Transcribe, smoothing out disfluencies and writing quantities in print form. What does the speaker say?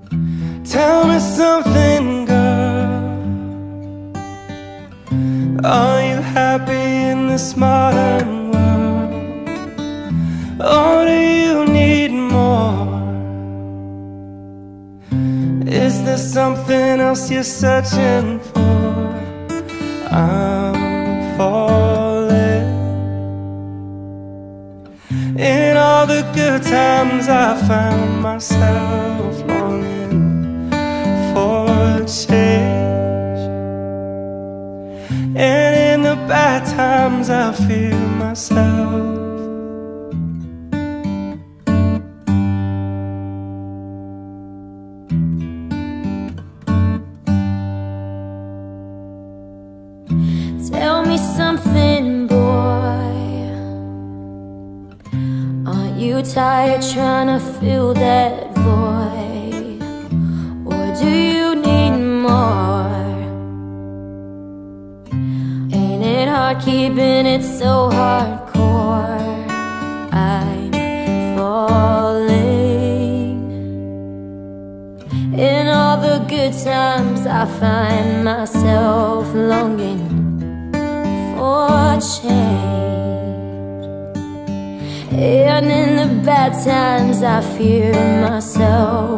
Tell me something, girl. Are you happy in this modern world? Or do you need more? Is there something else you're searching for? I'm falling. In all the good times I found myself longing for change, and in the bad times I feel myself. Tell me something, boy. Aren't you tired trying to fill that void? Or do you need more? Ain't it hard keeping it so hardcore? I'm falling. In all the good times I find myself longing for change, and in the bad times I fear myself.